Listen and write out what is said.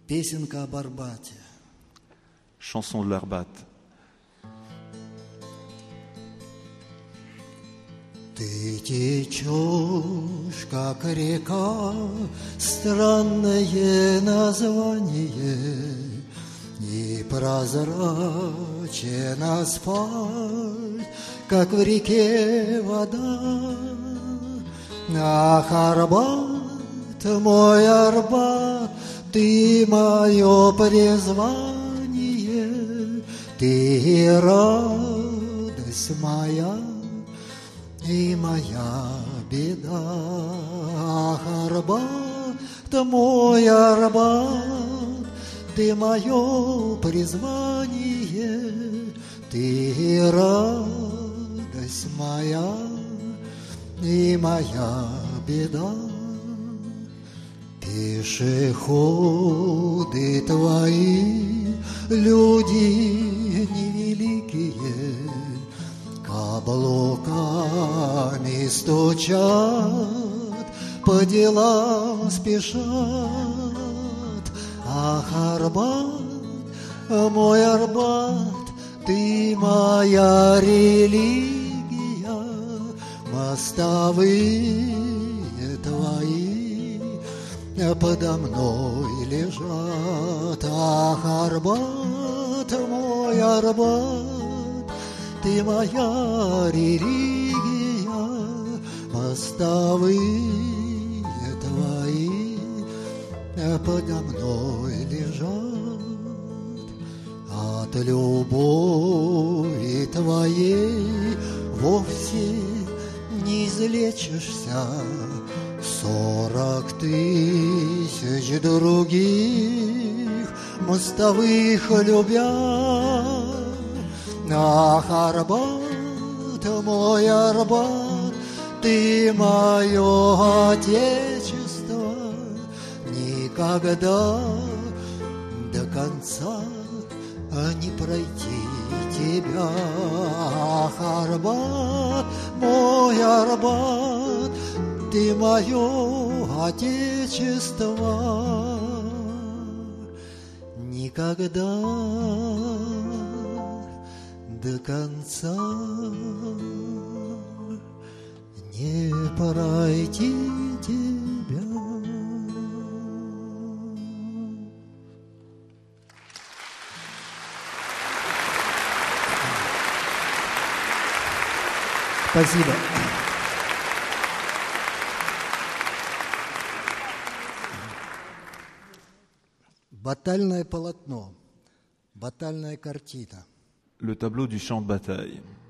Песенка об Арбате. Chanson de l'Arbat. Ты течешь, как река, странное название, непрозрачен асфальт, как в реке вода. Ах, Арбат, мой Арбат, ты мое призвание, ты радость моя и моя беда. Ах, Арбат, мой Арбат, ты мое призвание, ты радость моя и моя беда. Пешеходы твои, люди невеликие, каблуками стучат, по делам спешат. Ах, Арбат, мой Арбат, ты моя религия, мостовые твои подо мной лежат. Ах, Арбат, мой Арбат, ты моя религия, мостовые твои подо мной лежат. От любови твоей вовсе не излечишься, 40 000 других мостовых любя. Ах, Арбат, мой Арбат, ты мое отечество, никогда до конца не пройти тебя. Ах, Арбат, мой Арбат, ты мое отечество, никогда до конца не пройти тебя. Спасибо. Батальное полотно, батальная картина. Le tableau du champ de bataille.